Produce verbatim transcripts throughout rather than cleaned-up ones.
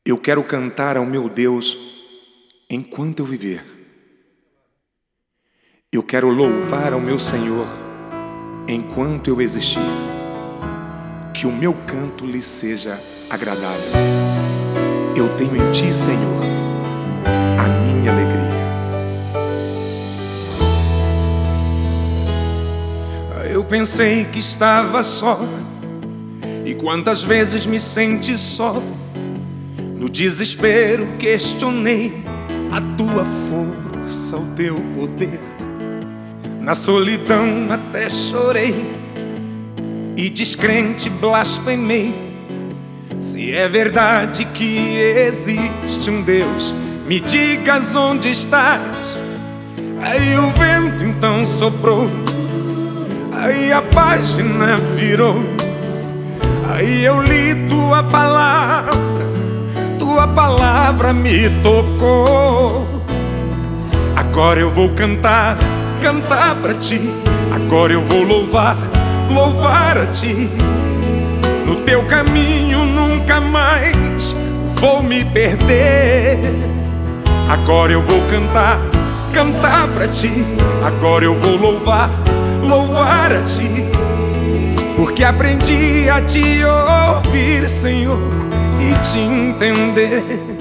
Eu quero cantar ao meu Deus enquanto eu viver. Eu quero louvar ao meu Senhor enquanto eu existir. Que o meu canto lhe seja agradável. Eu tenho em ti, Senhor, a minha alegria. Eu pensei que estava só, e quantas vezes me senti só. No desespero questionei a tua força, o teu poder. Na solidão até chorei e descrente blasfemei. Se é verdade que existe um Deus, me digas onde estás. Aí o vento então soprou, aí a página virou, aí eu li tua palavra, tua palavra me tocou. Agora eu vou cantar, cantar pra ti. Agora eu vou louvar, louvar a ti. No teu caminho nunca mais vou me perder. Agora eu vou cantar, cantar pra ti. Agora eu vou louvar, louvar a ti. Porque aprendi a te ouvir, Senhor, e te entender.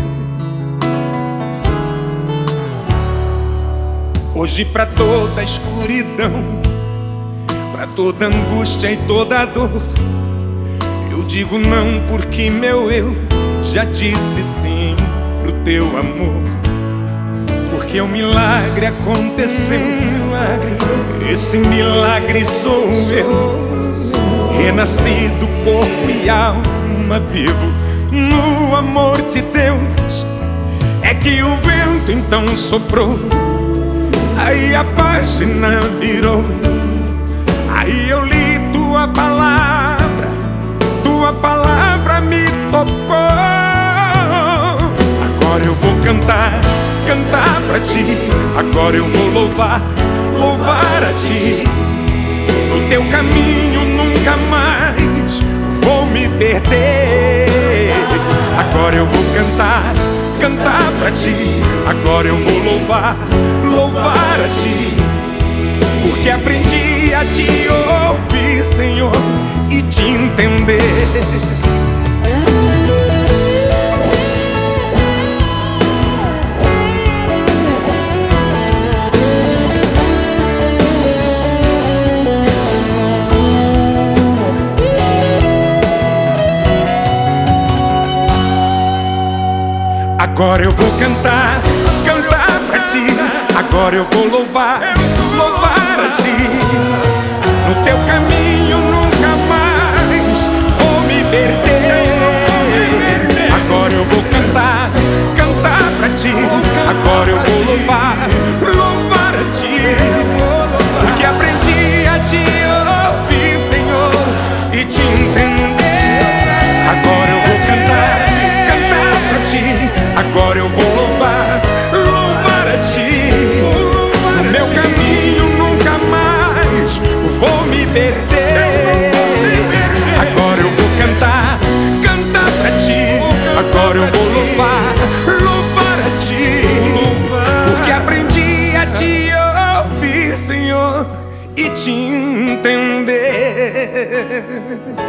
Hoje pra toda escuridão, pra toda angústia e toda dor, eu digo não porque meu eu já disse sim pro teu amor. Porque o milagre aconteceu, esse milagre sou eu, renascido, corpo e alma vivo no amor de Deus. É que o vento então soprou, aí a página virou, aí eu li tua palavra, tua palavra me tocou. Agora eu vou cantar, cantar pra ti. Agora eu vou louvar, louvar a ti. No teu caminho nunca mais vou me perder. Agora eu vou cantar, cantar pra ti. Agora eu vou louvar, louvar a ti. Porque aprendi a te ouvir, Senhor, e te entender. Agora eu vou cantar, cantar pra ti. Agora eu vou louvar, louvar a ti. No teu caminho nunca mais vou me perder. Agora eu vou cantar, cantar pra ti. Agora eu vou louvar, louvar a ti. Porque aprendi a te ouvir, Senhor, e te entender. Agora eu vou cantar, cantar pra ti. Agora eu vou louvar, louvar a ti. No meu caminho nunca mais vou me perder. Agora eu vou cantar, cantar pra ti. Agora eu vou louvar, louvar a ti. Porque aprendi a te ouvir, Senhor, e te entender.